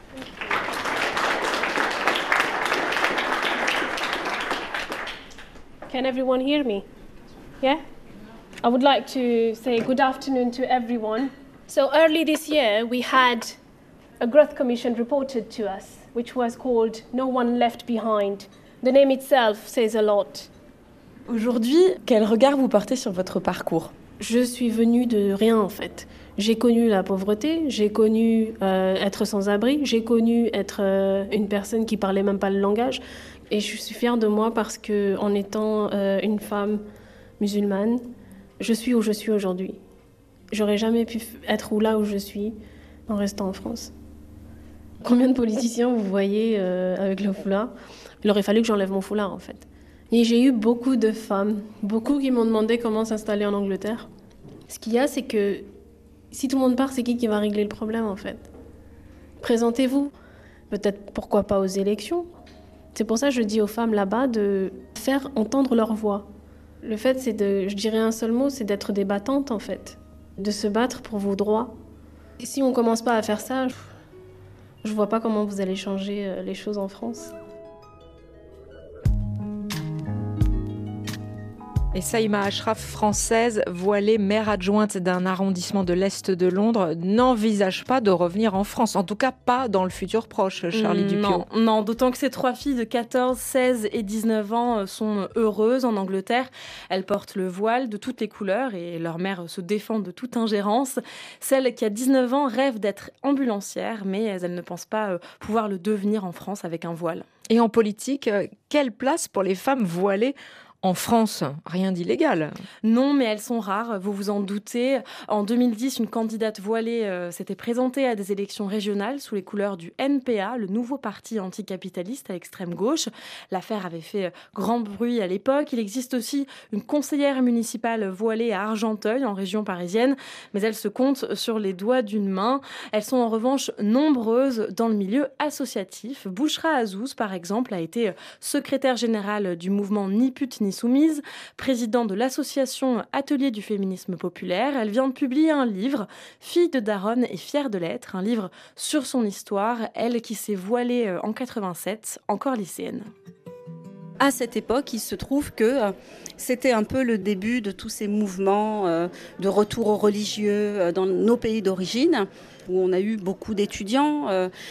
Can everyone hear me? Yeah? I would like to say good afternoon to everyone. So early this year, we had a growth commission reported to us, which was called No One Left Behind. The name itself says a lot. Aujourd'hui, quel regard vous portez sur votre parcours? Je suis venue de rien en fait. J'ai connu la pauvreté, j'ai connu être sans-abri, j'ai connu être une personne qui parlait même pas le langage. Et je suis fière de moi parce que, en étant une femme musulmane, je suis où je suis aujourd'hui. J'aurais jamais pu être là où je suis en restant en France. Combien de politiciens vous voyez avec le foulard? Il aurait fallu que j'enlève mon foulard en fait. Et j'ai eu beaucoup de femmes, beaucoup qui m'ont demandé comment s'installer en Angleterre. Ce qu'il y a, c'est que si tout le monde part, c'est qui va régler le problème en fait? Présentez-vous. Peut-être pourquoi pas aux élections, C'est pour ça que je dis aux femmes là-bas de faire entendre leur voix. Le fait, je dirais un seul mot, c'est d'être des battantes en fait, de se battre pour vos droits. Et si on commence pas à faire ça, je vois pas comment vous allez changer les choses en France. Et Saïma Ashraf, française, voilée, maire adjointe d'un arrondissement de l'Est de Londres, n'envisage pas de revenir en France. En tout cas, pas dans le futur proche, Charlie Dupiot. Non, d'autant que ses 3 filles de 14, 16 et 19 ans sont heureuses en Angleterre. Elles portent le voile de toutes les couleurs et leur mère se défend de toute ingérence. Celle qui a 19 ans rêve d'être ambulancière, mais elle ne pense pas pouvoir le devenir en France avec un voile. Et en politique, quelle place pour les femmes voilées en France? Rien d'illégal. Non, mais elles sont rares, vous vous en doutez. En 2010, une candidate voilée s'était présentée à des élections régionales sous les couleurs du NPA, le nouveau parti anticapitaliste à l'extrême gauche. L'affaire avait fait grand bruit à l'époque. Il existe aussi une conseillère municipale voilée à Argenteuil, en région parisienne, mais elles se comptent sur les doigts d'une main. Elles sont en revanche nombreuses dans le milieu associatif. Bouchra Azouz, par exemple, a été secrétaire générale du mouvement Ni pute ni soumise, présidente de l'association Atelier du féminisme populaire. Elle vient de publier un livre, Fille de daronne et fière de l'être, un livre sur son histoire, elle qui s'est voilée en 87, encore lycéenne. À cette époque, il se trouve que c'était un peu le début de tous ces mouvements de retour aux religieux dans nos pays d'origine, où on a eu beaucoup d'étudiants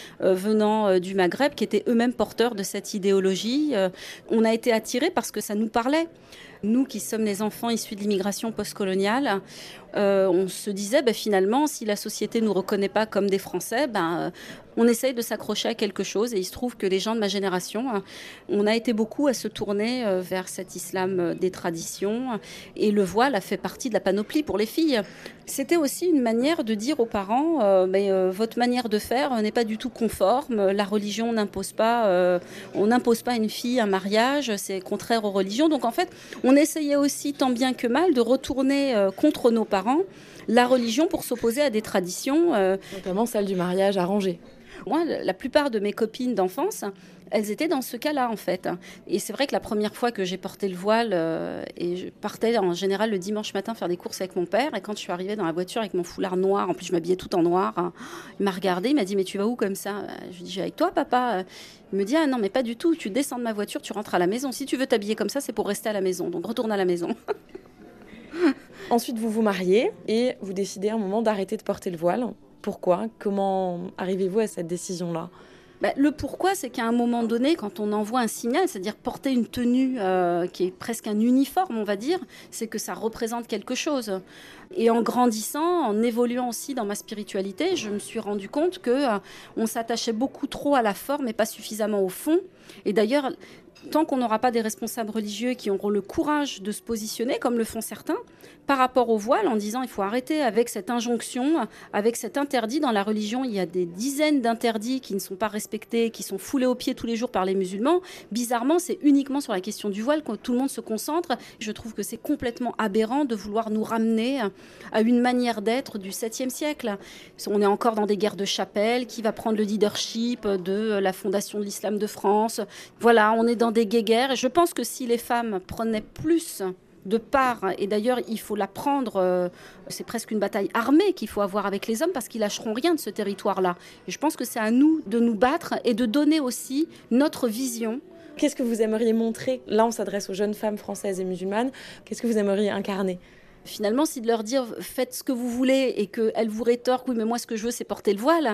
venant du Maghreb qui étaient eux-mêmes porteurs de cette idéologie. On a été attirés parce que ça nous parlait. Nous qui sommes les enfants issus de l'immigration postcoloniale, on se disait finalement, si la société ne nous reconnaît pas comme des Français, on essaye de s'accrocher à quelque chose. Et il se trouve que les gens de ma génération, on a été beaucoup à se tourner vers cet islam des traditions. Et le voile a fait partie de la panoplie pour les filles. C'était aussi une manière de dire aux parents, votre manière de faire n'est pas du tout conforme. La religion n'impose pas, on n'impose pas à une fille un mariage, c'est contraire aux religions. Donc en fait, on essayait aussi tant bien que mal de retourner contre nos parents la religion pour s'opposer à des traditions. Notamment celle du mariage arrangé. Moi, la plupart de mes copines d'enfance, elles étaient dans ce cas-là en fait. Et c'est vrai que la première fois que j'ai porté le voile, et je partais en général le dimanche matin faire des courses avec mon père, et quand je suis arrivée dans la voiture avec mon foulard noir, en plus je m'habillais tout en noir, il m'a regardée, il m'a dit mais tu vas où comme ça? Je lui ai dit je vais avec toi papa. Il me dit ah non mais pas du tout, tu descends de ma voiture, tu rentres à la maison. Si tu veux t'habiller comme ça, c'est pour rester à la maison, donc retourne à la maison. Ensuite vous vous mariez et vous décidez à un moment d'arrêter de porter le voile. Pourquoi? Comment arrivez-vous à cette décision-là? Le pourquoi, c'est qu'à un moment donné, quand on envoie un signal, c'est-à-dire porter une tenue qui est presque un uniforme, on va dire, c'est que ça représente quelque chose. Et en grandissant, en évoluant aussi dans ma spiritualité, je me suis rendu compte qu'on s'attachait beaucoup trop à la forme et pas suffisamment au fond. Et d'ailleurs, tant qu'on n'aura pas des responsables religieux qui auront le courage de se positionner, comme le font certains, par rapport au voile, en disant il faut arrêter avec cette injonction, avec cet interdit. Dans la religion, il y a des dizaines d'interdits qui ne sont pas respectés, qui sont foulés aux pieds tous les jours par les musulmans. Bizarrement, c'est uniquement sur la question du voile que tout le monde se concentre. Je trouve que c'est complètement aberrant de vouloir nous ramener à une manière d'être du 7e siècle. On est encore dans des guerres de chapelle. Qui va prendre le leadership de la fondation de l'islam de France? Voilà, on est dans des guéguerres. Et je pense que si les femmes prenaient plus de part, et d'ailleurs il faut la prendre, c'est presque une bataille armée qu'il faut avoir avec les hommes parce qu'ils lâcheront rien de ce territoire-là. Et je pense que c'est à nous de nous battre et de donner aussi notre vision. Qu'est-ce que vous aimeriez montrer? Là, on s'adresse aux jeunes femmes françaises et musulmanes. Qu'est-ce que vous aimeriez incarner? Finalement, c'est de leur dire faites ce que vous voulez et qu'elles vous rétorquent oui mais moi ce que je veux c'est porter le voile.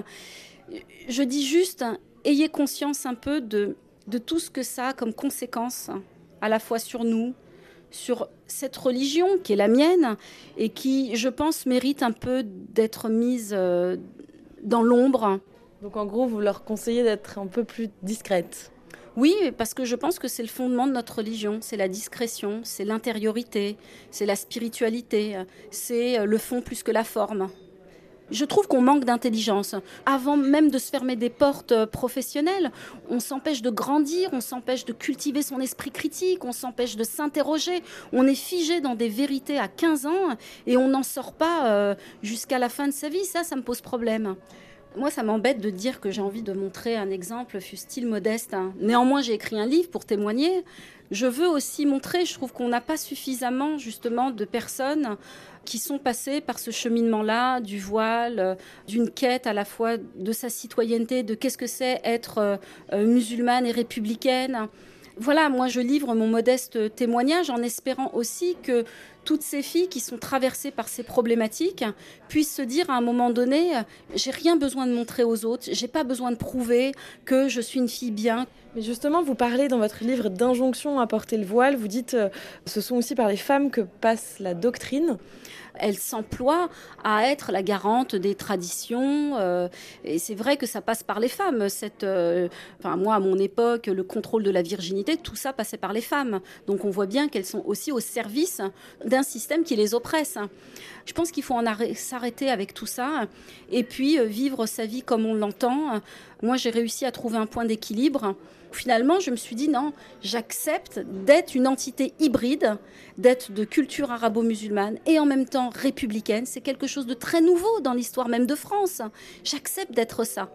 Je dis juste ayez conscience un peu de tout ce que ça a comme conséquence à la fois sur nous, sur cette religion qui est la mienne et qui, je pense, mérite un peu d'être mise dans l'ombre. Donc en gros, vous leur conseillez d'être un peu plus discrète? Oui, parce que je pense que c'est le fondement de notre religion, c'est la discrétion, c'est l'intériorité, c'est la spiritualité, c'est le fond plus que la forme. Je trouve qu'on manque d'intelligence. Avant même de se fermer des portes professionnelles, on s'empêche de grandir, on s'empêche de cultiver son esprit critique, on s'empêche de s'interroger. On est figé dans des vérités à 15 ans et on n'en sort pas jusqu'à la fin de sa vie. Ça me pose problème. Moi, ça m'embête de dire que j'ai envie de montrer un exemple, fût-il modeste, hein. Néanmoins, j'ai écrit un livre pour témoigner. Je veux aussi montrer, je trouve qu'on n'a pas suffisamment justement de personnes qui sont passées par ce cheminement-là, du voile, d'une quête à la fois de sa citoyenneté, de qu'est-ce que c'est être musulmane et républicaine. Voilà, moi je livre mon modeste témoignage en espérant aussi que toutes ces filles qui sont traversées par ces problématiques puissent se dire à un moment donné, j'ai rien besoin de montrer aux autres, j'ai pas besoin de prouver que je suis une fille bien. Mais justement, vous parlez dans votre livre d'injonction à porter le voile, vous dites ce sont aussi par les femmes que passe la doctrine. Elle s'emploie à être la garante des traditions. Et c'est vrai que ça passe par les femmes. Moi, à mon époque, le contrôle de la virginité, tout ça passait par les femmes. Donc on voit bien qu'elles sont aussi au service d'un système qui les oppresse. Je pense qu'il faut s'arrêter avec tout ça et puis vivre sa vie comme on l'entend. Moi, j'ai réussi à trouver un point d'équilibre. Finalement, je me suis dit non, j'accepte d'être une entité hybride, d'être de culture arabo-musulmane et en même temps républicaine. C'est quelque chose de très nouveau dans l'histoire même de France. J'accepte d'être ça.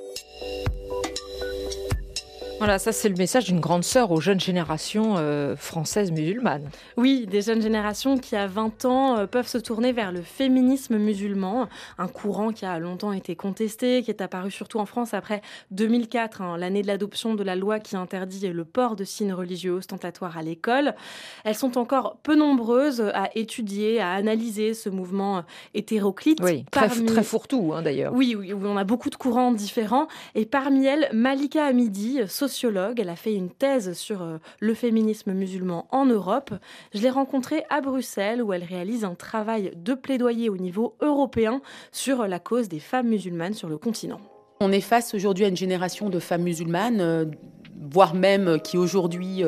Voilà, ça c'est le message d'une grande sœur aux jeunes générations françaises musulmanes. Oui, des jeunes générations qui à 20 ans peuvent se tourner vers le féminisme musulman, un courant qui a longtemps été contesté, qui est apparu surtout en France après 2004, l'année de l'adoption de la loi qui interdit le port de signes religieux ostentatoires à l'école. Elles sont encore peu nombreuses à étudier, à analyser ce mouvement hétéroclite. Oui, très fourre-tout d'ailleurs. Oui, on a beaucoup de courants différents et parmi elles, Malika Hamidi, sociologue. Elle a fait une thèse sur le féminisme musulman en Europe. Je l'ai rencontrée à Bruxelles où elle réalise un travail de plaidoyer au niveau européen sur la cause des femmes musulmanes sur le continent. On est face aujourd'hui à une génération de femmes musulmanes, voire même qui aujourd'hui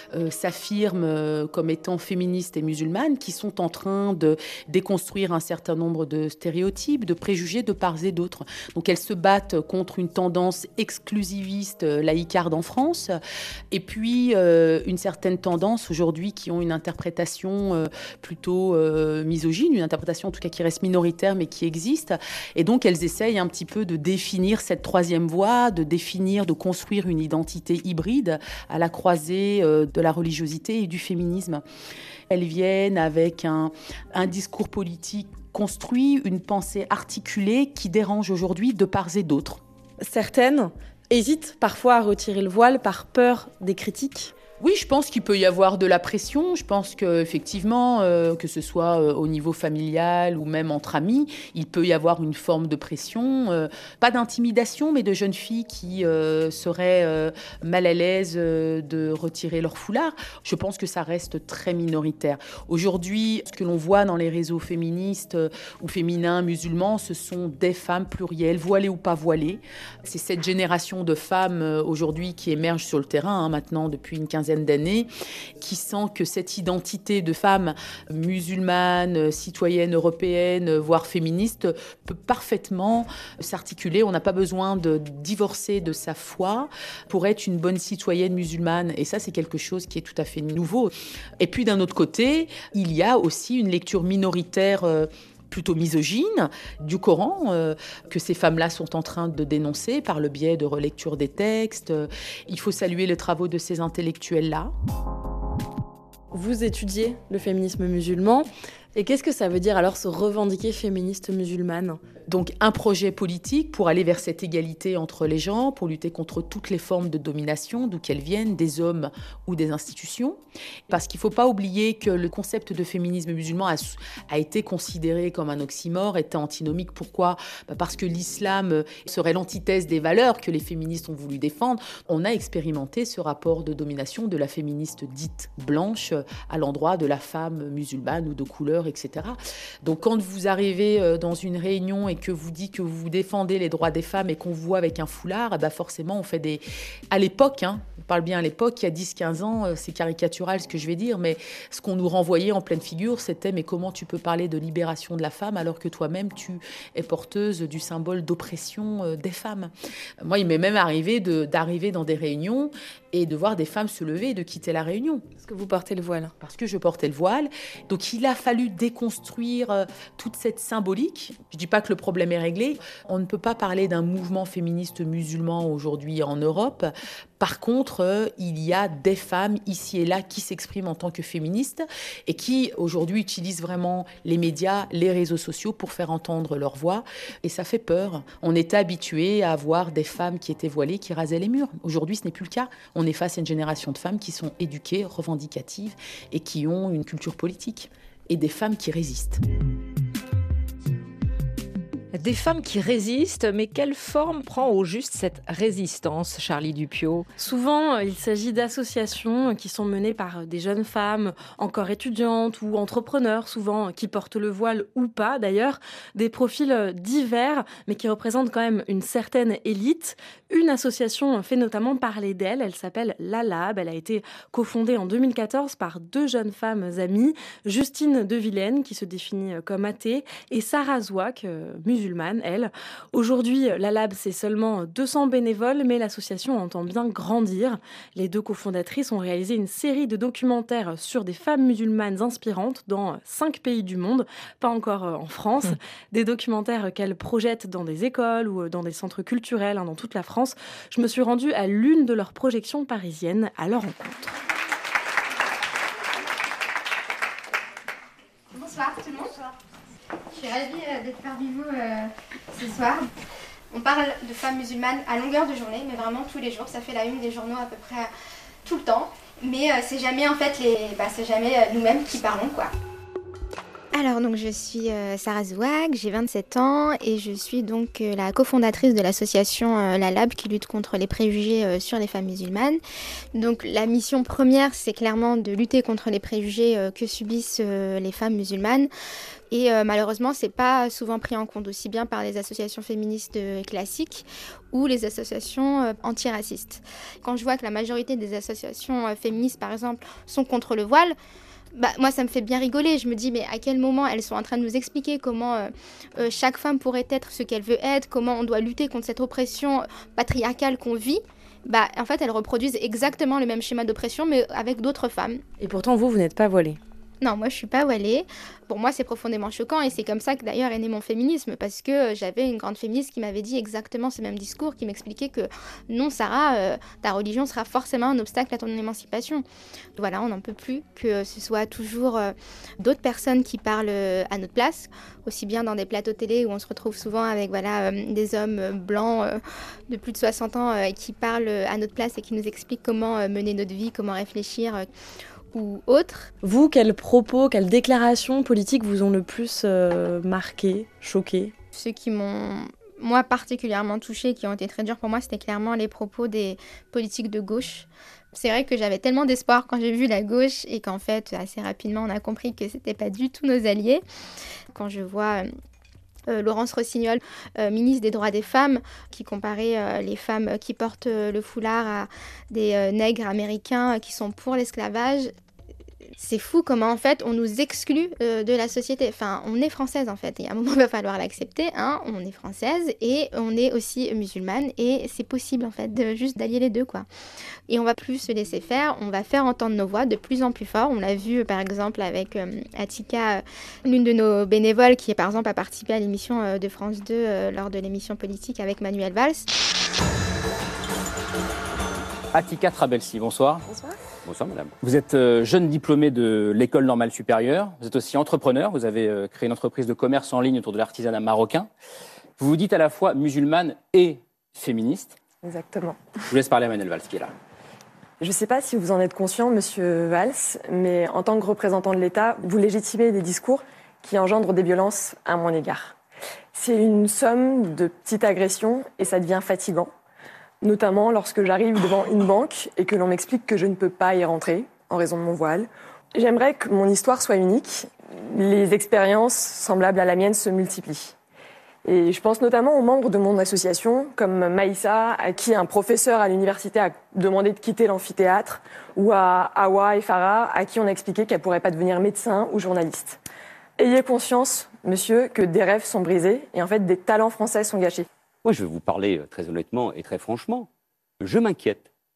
s'affirment comme étant féministes et musulmanes, qui sont en train de déconstruire un certain nombre de stéréotypes, de préjugés de part et d'autre. Donc elles se battent contre une tendance exclusiviste laïcarde en France, et puis une certaine tendance aujourd'hui qui ont une interprétation plutôt misogyne, une interprétation en tout cas qui reste minoritaire mais qui existe. Et donc elles essayent un petit peu de définir cette troisième voie, de définir, de construire une identité hybride à la croisée de la religiosité et du féminisme. Elles viennent avec un discours politique construit, une pensée articulée qui dérange aujourd'hui de part et d'autre. Certaines hésitent parfois à retirer le voile par peur des critiques. Oui, je pense qu'il peut y avoir de la pression. Je pense qu'effectivement, que ce soit au niveau familial ou même entre amis, il peut y avoir une forme de pression. Pas d'intimidation, mais de jeunes filles qui seraient mal à l'aise de retirer leur foulard. Je pense que ça reste très minoritaire. Aujourd'hui, ce que l'on voit dans les réseaux féministes ou féminins musulmans, ce sont des femmes plurielles, voilées ou pas voilées. C'est cette génération de femmes aujourd'hui qui émerge sur le terrain maintenant depuis une quinzaine d'années, qui sent que cette identité de femme musulmane, citoyenne européenne, voire féministe, peut parfaitement s'articuler. On n'a pas besoin de divorcer de sa foi pour être une bonne citoyenne musulmane. Et ça, c'est quelque chose qui est tout à fait nouveau. Et puis, d'un autre côté, il y a aussi une lecture minoritaire plutôt misogyne du Coran que ces femmes-là sont en train de dénoncer par le biais de relecture des textes. Il faut saluer les travaux de ces intellectuels-là. Vous étudiez le féminisme musulman. Et qu'est-ce que ça veut dire alors se revendiquer féministe musulmane ? Donc un projet politique pour aller vers cette égalité entre les genres, pour lutter contre toutes les formes de domination, d'où qu'elles viennent, des hommes ou des institutions. Parce qu'il ne faut pas oublier que le concept de féminisme musulman a été considéré comme un oxymore, était antinomique. Pourquoi ? Parce que l'islam serait l'antithèse des valeurs que les féministes ont voulu défendre. On a expérimenté ce rapport de domination de la féministe dite blanche à l'endroit de la femme musulmane ou de couleur, etc. Donc quand vous arrivez dans une réunion et que vous dites que vous défendez les droits des femmes et qu'on vous voit avec un foulard, forcément on fait des... À l'époque, on parle bien à l'époque, il y a 10-15 ans, c'est caricatural ce que je vais dire, mais ce qu'on nous renvoyait en pleine figure, c'était mais comment tu peux parler de libération de la femme alors que toi-même tu es porteuse du symbole d'oppression des femmes. Moi, il m'est même arrivé d'arriver dans des réunions et de voir des femmes se lever et de quitter la Réunion. Parce que vous portez le voile. Parce que je portais le voile. Donc il a fallu déconstruire toute cette symbolique. Je ne dis pas que le problème est réglé. On ne peut pas parler d'un mouvement féministe musulman aujourd'hui en Europe. Par contre, il y a des femmes ici et là qui s'expriment en tant que féministes et qui aujourd'hui utilisent vraiment les médias, les réseaux sociaux pour faire entendre leur voix. Et ça fait peur. On était habitué à voir des femmes qui étaient voilées, qui rasaient les murs. Aujourd'hui, ce n'est plus le cas. On est face à une génération de femmes qui sont éduquées, revendicatives et qui ont une culture politique. Et des femmes qui résistent. Des femmes qui résistent, mais quelle forme prend au juste cette résistance, Charlie Dupiot ? Souvent, il s'agit d'associations qui sont menées par des jeunes femmes, encore étudiantes ou entrepreneurs, souvent qui portent le voile ou pas d'ailleurs, des profils divers, mais qui représentent quand même une certaine élite. Une association fait notamment parler d'elle, elle s'appelle La Lab, elle a été cofondée en 2014 par 2 jeunes femmes amies, Justine de Vilaine, qui se définit comme athée, et Sarah Zouak, musulmane, elle. Aujourd'hui, La Lab, c'est seulement 200 bénévoles, mais l'association entend bien grandir. Les 2 cofondatrices ont réalisé une série de documentaires sur des femmes musulmanes inspirantes dans 5 pays du monde, pas encore en France. Des documentaires qu'elles projettent dans des écoles ou dans des centres culturels dans toute la France. Je me suis rendue à l'une de leurs projections parisiennes à leur rencontre. Bonsoir tout le monde. Je suis ravie d'être parmi vous ce soir. On parle de femmes musulmanes à longueur de journée, mais vraiment tous les jours. Ça fait la une des journaux à peu près tout le temps. Mais c'est jamais en fait c'est jamais nous-mêmes qui parlons, quoi. Alors donc je suis Sarah Zouak, j'ai 27 ans et je suis donc la cofondatrice de l'association La Lab qui lutte contre les préjugés sur les femmes musulmanes. Donc la mission première, c'est clairement de lutter contre les préjugés que subissent les femmes musulmanes. Et malheureusement, c'est pas souvent pris en compte aussi bien par les associations féministes classiques ou les associations antiracistes. Quand je vois que la majorité des associations féministes, par exemple, sont contre le voile, moi, ça me fait bien rigoler. Je me dis, mais à quel moment elles sont en train de nous expliquer comment chaque femme pourrait être ce qu'elle veut être, comment on doit lutter contre cette oppression patriarcale qu'on vit. En fait, elles reproduisent exactement le même schéma d'oppression, mais avec d'autres femmes. Et pourtant, vous n'êtes pas voilée. Non, moi je suis pas voilée. Pour moi, c'est profondément choquant et c'est comme ça que d'ailleurs est né mon féminisme parce que j'avais une grande féministe qui m'avait dit exactement ce même discours, qui m'expliquait que non, Sarah, ta religion sera forcément un obstacle à ton émancipation. Voilà, on n'en peut plus que ce soit toujours d'autres personnes qui parlent à notre place, aussi bien dans des plateaux télé où on se retrouve souvent avec des hommes blancs de plus de 60 ans qui parlent à notre place et qui nous expliquent comment mener notre vie, comment réfléchir. Ou autres. Vous, quels propos, quelles déclarations politiques vous ont le plus marqué, choqué ? Ceux qui m'ont, moi, particulièrement touchée, qui ont été très durs pour moi, c'était clairement les propos des politiques de gauche. C'est vrai que j'avais tellement d'espoir quand j'ai vu la gauche et qu'en fait, assez rapidement, on a compris que c'était pas du tout nos alliés. Quand je vois Laurence Rossignol, ministre des droits des femmes, qui comparait les femmes qui portent le foulard à des nègres américains qui sont pour l'esclavage. C'est fou comment en fait on nous exclut de la société. Enfin, on est française en fait et à un moment il va falloir l'accepter. On est française et on est aussi musulmane et c'est possible en fait juste d'allier les deux, quoi. Et on va plus se laisser faire, on va faire entendre nos voix de plus en plus fort. On l'a vu par exemple avec Atika, l'une de nos bénévoles qui par exemple a participé à l'émission de France 2 lors de l'émission politique avec Manuel Valls. Atika Trabelsi, bonsoir. Bonsoir. Bonsoir madame. Vous êtes jeune diplômée de l'école normale supérieure, vous êtes aussi entrepreneur, vous avez créé une entreprise de commerce en ligne autour de l'artisanat marocain. Vous vous dites à la fois musulmane et féministe. Exactement. Je vous laisse parler à Manuel Valls qui est là. Je ne sais pas si vous en êtes conscient, monsieur Valls, mais en tant que représentant de l'État, vous légitimez des discours qui engendrent des violences à mon égard. C'est une somme de petites agressions et ça devient fatigant. Notamment lorsque j'arrive devant une banque et que l'on m'explique que je ne peux pas y rentrer en raison de mon voile. J'aimerais que mon histoire soit unique. Les expériences semblables à la mienne se multiplient. Et je pense notamment aux membres de mon association, comme Maïssa, à qui un professeur à l'université a demandé de quitter l'amphithéâtre, ou à Hawa et Farah, à qui on a expliqué qu'elle ne pourrait pas devenir médecin ou journaliste. Ayez conscience, monsieur, que des rêves sont brisés et en fait des talents français sont gâchés. Moi, je vais vous parler très honnêtement et très franchement. Je m'inquiète.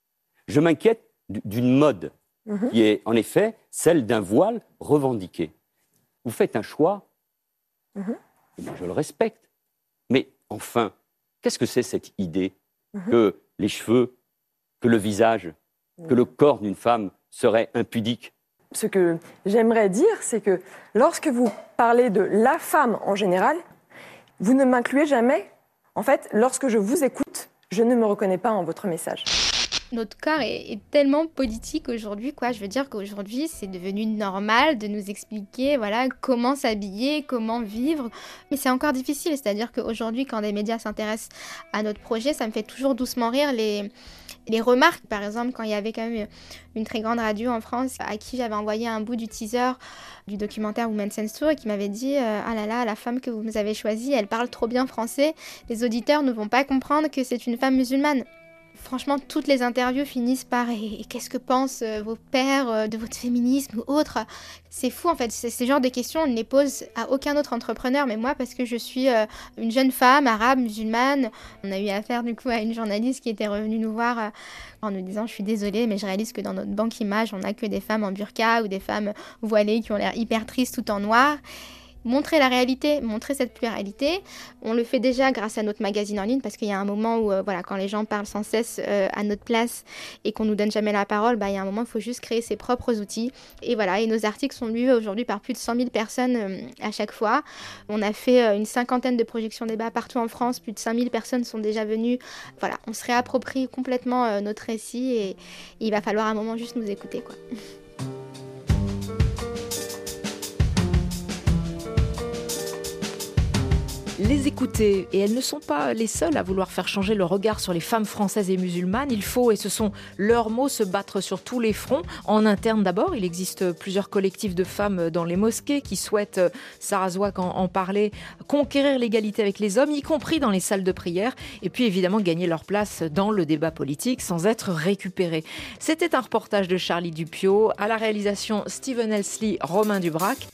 Je m'inquiète d'une mode qui est en effet celle d'un voile revendiqué. Vous faites un choix, et moi je le respecte. Mais enfin, qu'est-ce que c'est cette idée que les cheveux, que le visage, que le corps d'une femme serait impudique? Ce que j'aimerais dire, c'est que lorsque vous parlez de la femme en général, vous ne m'incluez jamais. En fait, lorsque je vous écoute, je ne me reconnais pas en votre message. Notre corps est tellement politique aujourd'hui, quoi. Je veux dire qu'aujourd'hui, c'est devenu normal de nous expliquer, voilà, comment s'habiller, comment vivre. Mais c'est encore difficile, c'est-à-dire qu'aujourd'hui, quand des médias s'intéressent à notre projet, ça me fait toujours doucement rire les remarques. Par exemple, quand il y avait quand même une très grande radio en France à qui j'avais envoyé un bout du teaser du documentaire Women's Sense Tour et qui m'avait dit ah là là, la femme que vous avez choisie, elle parle trop bien français, les auditeurs ne vont pas comprendre que c'est une femme musulmane. Franchement, toutes les interviews finissent par « Et qu'est-ce que pensent vos pères de votre féminisme » ou autre. C'est fou en fait, ces genres de questions, on ne les pose à aucun autre entrepreneur, mais moi parce que je suis une jeune femme arabe, musulmane. On a eu affaire du coup à une journaliste qui était revenue nous voir en nous disant « Je suis désolée, mais je réalise que dans notre banque image, on n'a que des femmes en burqa ou des femmes voilées qui ont l'air hyper tristes tout en noir ». Montrer la réalité, montrer cette pluralité. On le fait déjà grâce à notre magazine en ligne parce qu'il y a un moment où, voilà, quand les gens parlent sans cesse à notre place et qu'on nous donne jamais la parole, il y a un moment il faut juste créer ses propres outils. Et voilà, et nos articles sont lus aujourd'hui par plus de 100 000 personnes à chaque fois. On a fait une 50aine de projections débats partout en France. Plus de 5 000 personnes sont déjà venues. Voilà, on se réapproprie complètement notre récit et il va falloir à un moment juste nous écouter, quoi. Les écouter, et elles ne sont pas les seules à vouloir faire changer le regard sur les femmes françaises et musulmanes. Il faut, et ce sont leurs mots, se battre sur tous les fronts. En interne d'abord, il existe plusieurs collectifs de femmes dans les mosquées qui souhaitent, Sarah Zouak en parlait, conquérir l'égalité avec les hommes, y compris dans les salles de prière, et puis évidemment gagner leur place dans le débat politique sans être récupérées. C'était un reportage de Charlie Dupiot, à la réalisation Stephen Elsley, Romain Dubrac.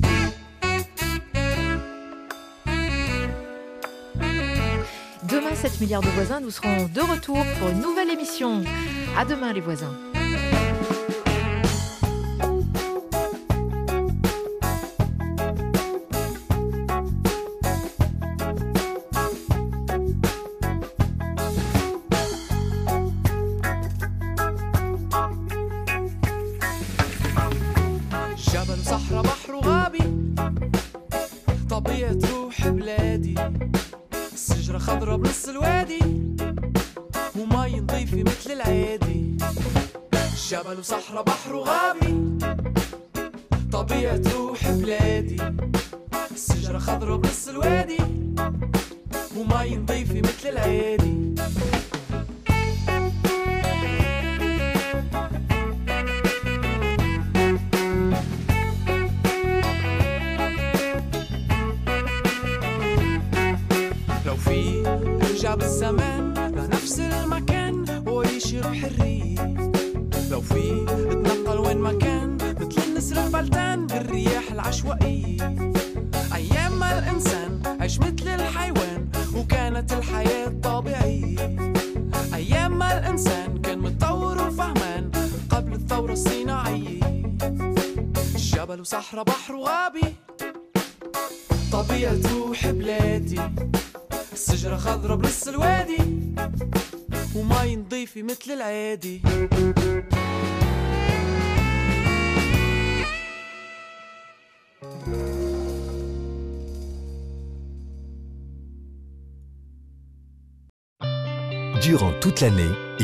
Demain, 7 milliards de voisins, nous serons de retour pour une nouvelle émission. À demain, les voisins. جبل صحراء بحر وغابي طبيعة روح بلادي الشجرة خضرة بنص الوادي ومي نظيفة مثل العادي جبل وصحراء بحر وغابي طبيعة روح بلادي الشجرة خضرة بنص الوادي ومي نظيفة مثل العادي رجع بالزمان لنفس المكان وعيش بحرية لو في اتنقل وين ما كان مثل النسر الفلتان بالرياح العشوائية أيام ما الإنسان عيش مثل الحيوان وكانت الحياة طبيعية أيام ما الإنسان كان متطور وفهمان قبل الثورة الصناعية جبل وصحراء بحر وغابي طبيعة روح بلادي الشجرة خضرة بنص الوادي ومي نظيفة مثل العادي Durant toute l'année,